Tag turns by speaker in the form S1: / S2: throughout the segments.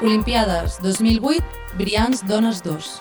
S1: Olimpiades 2008, Brians Dones 2.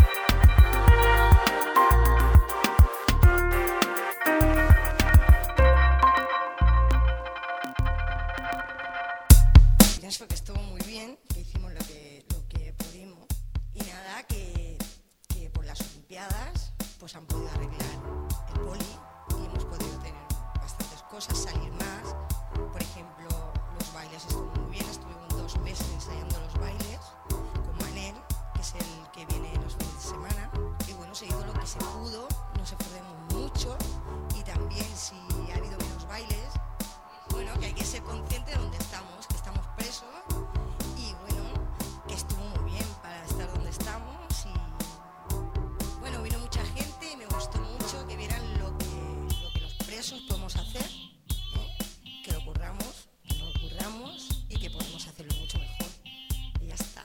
S2: Pienso que estuvo muy bien, que hicimos lo que pudimos y nada, que por las Olimpiadas pues han podido arreglar el boli y hemos podido tener bastantes cosas, salir más. Por ejemplo, los bailes estuvieron muy bien, estuvimos 2 meses ensayando los bailes con Manel, que es el que viene los fines de semana, y bueno, se hizo lo que se pudo, nos esforzamos mucho y también si ha habido menos bailes, bueno, que hay que ser consciente de dónde estamos, que estamos presos y bueno, que estuvo muy bien para estar donde estamos y bueno, vino mucha gente y me gustó mucho que vieran lo que los presos podemos hacer, ¿no? Que lo curramos y que podemos hacerlo mucho mejor y ya está.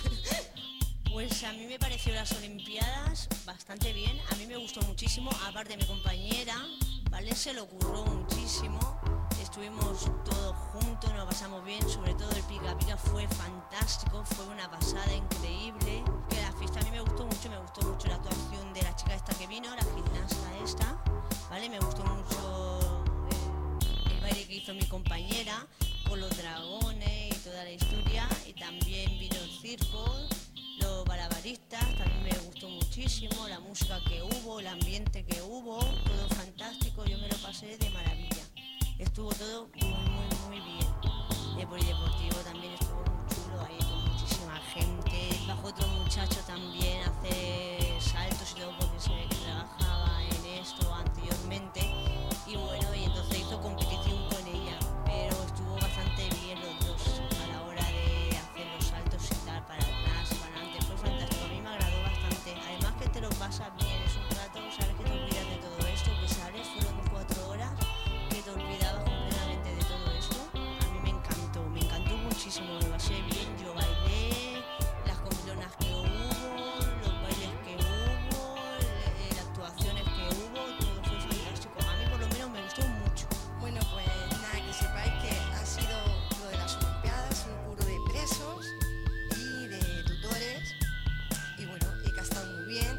S3: Pues a mí me pareció las Olimpiadas bastante bien, a mí me gustó muchísimo, aparte mi compañera, ¿vale? Se lo curró muchísimo, estuvimos todos juntos, nos pasamos bien, sobre todo el pica pica fue fantástico, fue una pasada increíble, que la fiesta a mí me gustó mucho la actuación de la chica esta que vino, la gimnasta esta, ¿vale? Me gustó mucho el baile que hizo mi compañera, con los dragones y toda la historia, y también vino el circo, los malabaristas, también me gustó muchísimo, la música que hubo, el ambiente que hubo, todo fantástico, yo me lo pasé de maravilla. Estuvo todo muy bien. El polideportivo también estuvo muy chulo, ahí con muchísima gente. Bajo otro muchacho también a hacer saltos y todo porque se ve que trabajaba en esto anteriormente. Y bueno, y entonces hizo competición con ella. Pero estuvo bastante bien los dos a la hora de hacer los saltos y tal, para atrás, para adelante. Fue fantástico, a mí me agradó bastante. Además que te lo pasas bien, es un rato, sabes que te olvidas de todo esto, que sales, fueron 4 horas. Que te olvidabas completamente de todo esto. A mí me encantó muchísimo, me pasé bien, yo bailé, las comilonas que hubo, los bailes que hubo, las actuaciones que hubo, todo fue fantástico. A mí por lo menos me gustó mucho.
S2: Bueno, pues nada, que sepáis que ha sido lo de las Olimpiadas, un curro de presos y de tutores y bueno, y que ha estado muy bien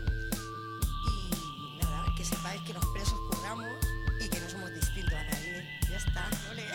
S2: y nada, que sepáis que los presos curramos y que no somos distintos a nadie. Ya está, ole.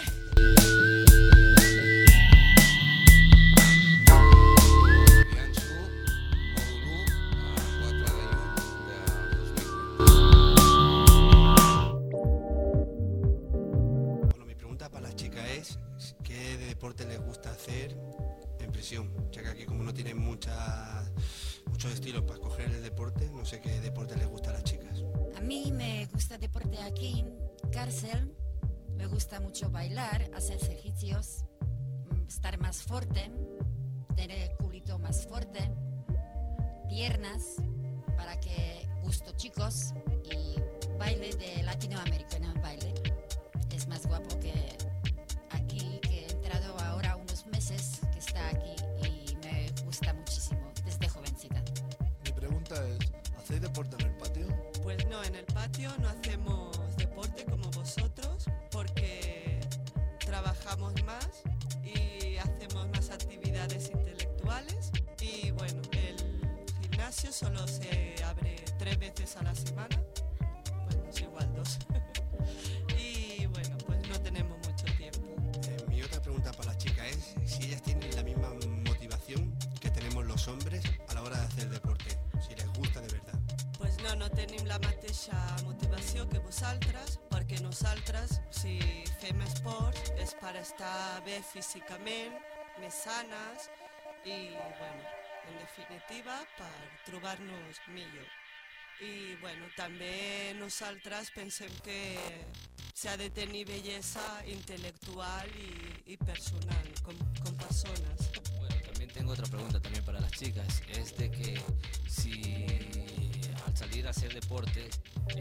S4: Bueno, mi pregunta para las chicas es ¿qué deporte les gusta hacer en prisión? Ya que aquí como no tienen muchos estilos para escoger el deporte, no sé qué deporte les gusta a las chicas.
S5: A mí me gusta deporte aquí en cárcel, me gusta mucho bailar, hacer ejercicios, estar más fuerte, tener el culito más fuerte, piernas, para que gusto chicos y baile de latinoamericano, baile. Es más guapo que aquí, que he entrado ahora unos meses, que está aquí y me gusta muchísimo desde jovencita.
S6: Mi pregunta es, ¿hacéis deporte en el patio?
S7: Pues no, en el patio no hacemos deporte como vosotros porque trabajamos más y hacemos más actividades intelectuales y bueno, el gimnasio solo se abre 3 veces a la semana, pues no es igual 2 y bueno, pues no tenemos mucho tiempo.
S4: Mi otra pregunta para las chicas es si ellas tienen la misma motivación que tenemos los hombres a la hora de hacer deporte, si les gusta de verdad.
S7: Pues no tenim la mateixa motivació que vosaltres, perquè nosaltres, si fem esport, és per estar bé físicament, més sanes i, bueno, en definitiva, per trobar-nos millor. I, bueno, també nosaltres pensem que s'ha de tenir bellesa intel·lectual i personal, com persones.
S8: Bueno, también tengo otra pregunta también para las chicas, es de que si al salir a hacer deporte,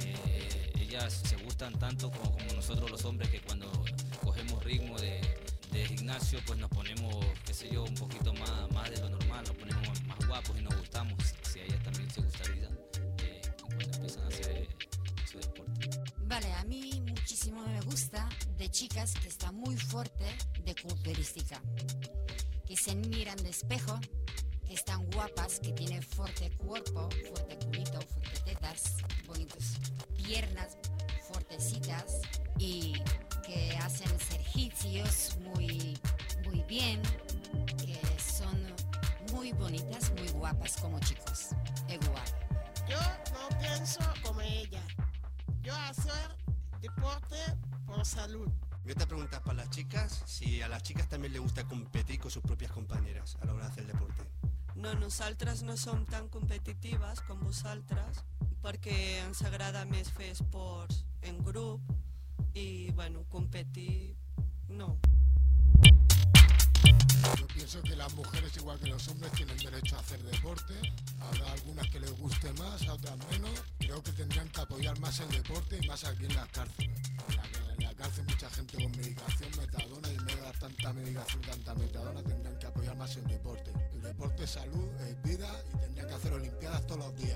S8: ellas se gustan tanto como nosotros los hombres, que cuando cogemos ritmo de gimnasio, pues nos ponemos, qué sé yo, un poquito más de lo normal, nos ponemos más guapos y nos gustamos, si a ellas también se gustaría cuando empiezan a hacer su deporte.
S5: Vale, a mí muchísimo me gusta de chicas que están muy fuerte de culturística, que se miran de espejo que están guapas, que tienen fuerte cuerpo, fuerte culito, fuerte tetas, bonitas piernas, fuertecitas y que hacen ejercicios muy bien, que son muy bonitas, muy guapas como chicos, igual.
S9: Yo no pienso como ella. Yo hacer deporte por salud.
S4: Y otra pregunta para las chicas, si a las chicas también les gusta competir con sus propias compañeras a la hora de hacer deporte.
S7: No, nosaltres no som tan competitives com vosaltres perquè ens agrada més fer esports en grup i, bueno, competir no.
S10: Yo pienso que las mujeres, igual que los hombres, tienen derecho a hacer deporte. Habrá algunas que les guste más, a otras menos. Creo que tendrían que apoyar más el deporte y más aquí en las cárceles. En la cárcel mucha gente con medicación, metadona, y en medio de tanta medicación, tanta metadona, tendrían que apoyar más el deporte. El deporte es salud, es vida y tendrían que hacer olimpiadas todos los días.